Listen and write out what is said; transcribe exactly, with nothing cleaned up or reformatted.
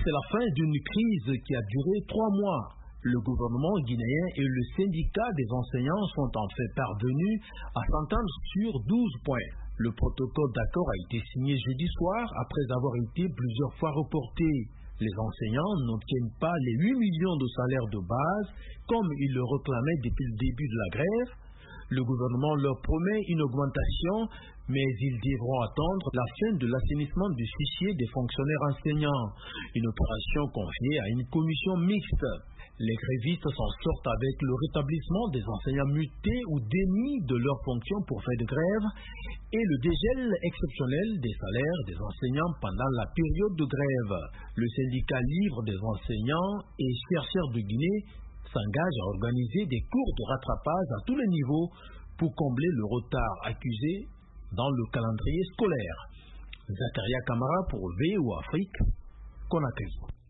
C'est la fin d'une crise qui a duré trois mois. Le gouvernement guinéen et le syndicat des enseignants sont en fait parvenus à s'entendre sur douze points. Le protocole d'accord a été signé jeudi soir après avoir été plusieurs fois reporté. Les enseignants n'obtiennent pas les huit millions de salaires de base comme ils le réclamaient depuis le début de la grève. Le gouvernement leur promet une augmentation, mais ils devront attendre la fin de l'assainissement du fichier des fonctionnaires enseignants, une opération confiée à une commission mixte. Les grévistes s'en sortent avec le rétablissement des enseignants mutés ou démis de leurs fonctions pour faire de grève et le dégel exceptionnel des salaires des enseignants pendant la période de grève. Le syndicat libre des enseignants et chercheurs de Guinée s'engage à organiser des cours de rattrapage à tous les niveaux pour combler le retard accusé dans le calendrier scolaire. Zakaria Kamara pour V O Afrique, Conakry.